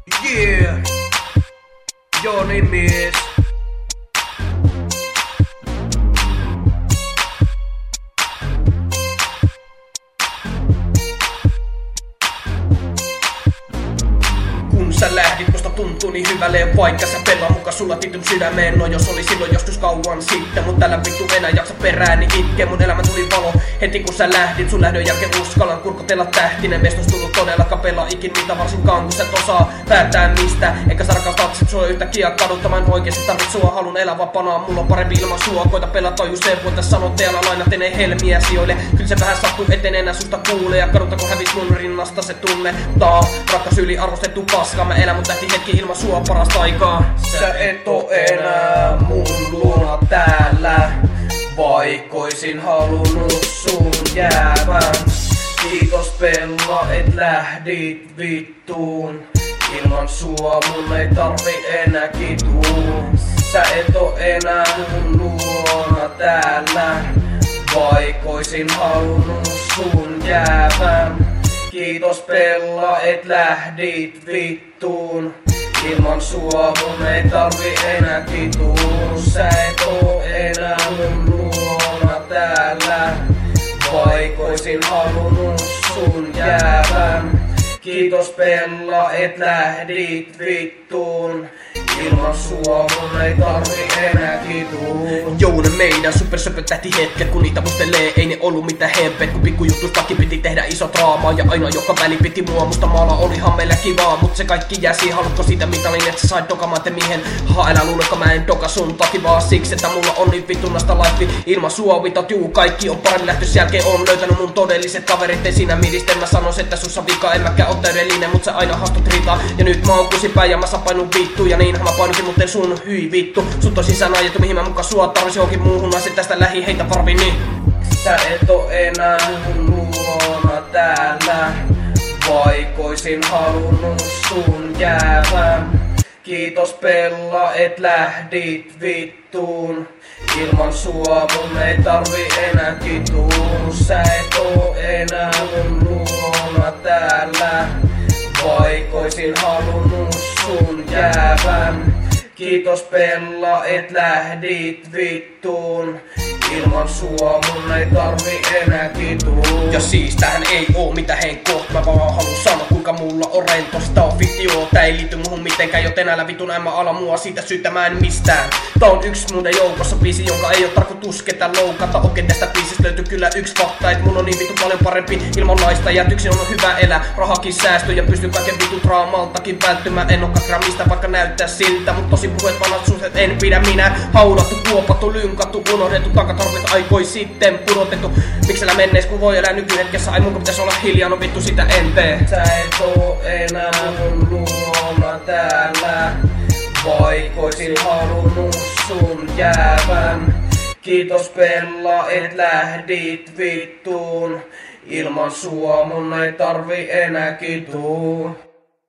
Yeah, Joni mies. Kun sä lähdit, musta tuntuu niin hyvälle paikka. Sä pelaa muka sulla titun sydämeen. No jos oli silloin joskus kauan sitten, mut tällä vittu enää jaksa perääni itkee. Mun elämä tuli valo heti kun sä lähdit. Sun lähdön jälkeen uskallan kurkotella tähtinen. Meistä olisi tullut todella kapella ikin mitä varsinkaan kun sä et osaa päättää mistä. Eikä sä rakastat sua yhtäkkiä kadutta. Mä en oikeesti tarvit sua, halun elää vapaana. Mulla on parempi ilman sua, koita pelata ju se. Voit tässä sanottajana lainat enää helmiä sijoille. Kyllä se vähän sattuu eten enää susta kuulee. Ja kadutta kun hävis mun rinnasta se tunne. Rakkas yli arvostettu paska. Mä elän mut tähti hetki ilman sua parasta aikaa. Sä et oo enää mun luona täällä. Vaikoisin halunnut sun jäävän. Kiitos Pella et lähdit vittuun. Ilman sua mun ei tarvi enää kitua. Sä et oo enää mun luona täällä. Vaikoisin halunnut sun jäävän. Kiitos Pella et lähdit vittuun. Ilman sua mun ei tarvi enää kitua. Sä et oo enää mun luona täällä. Vaikoisin halunnut sun jäävän. Kiitos Pella et lähdit vittuun. Ilman sua mun ei tarvi enää kitua. Jouna meidän supersöpötähti hetket kun niitä mustelee. Ei ne ollu mitään hempet kun pikkujutustakin piti tehdä iso draamaa. Ja aina joka väli piti mua musta maala olihan meillä kivaa. Mut se kaikki jäsi, haluatko siitä mitalin et sä sait dokamaan te miehen. Älä luuleko mä en doka sun taki vaan siksi että mulla on niin vittunnasta life. Ilman sua vitot juu kaikki on paremmin lähtös jälkeen on löytänyt mun todelliset kaverit. Ei siinä midisten mä sanois että sussa vika en mäkään oo täydellinen. Mut sä aina haastut riitaa. Ja nyt mä oon kusipäin ja mä saan painun vittu. Ja niinhän mä painukin mutten sun hyi vittu. Sut on sisään ajettu mihin mä muka sua tarvis johonkin muuhun. Naiset tästä lähi heitä varvini. Sä et oo enää mun luona täällä. Vaikoisin halunnut sun jäävän. Kiitos Pella et lähdit vittuun. Ilman sua mun ei tarvi enää kitua. Sä et oo enää mun luona täällä. Vaikoisin halunnut sun jäävän. Kiitos Pella et lähdit vittuun. Ilman sua mun ei tarvi enää kitua. Ja siis tähän ei oo mitään henkkoht. Mä vaan halun sanoa kuinka mulla on rento. Sitä on fiktio, tää ei liity muhun mitenkään. Joten älä vitun mä ala mua siitä syyttämään mistään. Tää on yks muiden joukossa biisi jonka ei oo tarkoitus ketään loukata. Okei tästä biisistä löytyy kyllä yks fakta. Et mun on niin vittu paljon parempi ilman naista. Ja yksin on hyvä elää, rahakin säästy. Ja pystyn kaiken vitun draamaltakin välttymään. En oo kakramista vaikka näyttää siltä. Mut tosi puhet vanhat suhteet en pidä minä. Haudattu, kuopattu, lynkattu, unohdettu takatarvit aikoi sitten pudotettu. Miksellä menneis kun voi elää nykyhetkessä. Ai munko pitäis olla hiljaa, no vittu sitä en tee. Sä et oo enää mun luona täällä. Vaikoisin halunnut sun jäävän. Kiitos Pella et lähdit vittuun. Ilman sua mun ei tarvi enää kitua.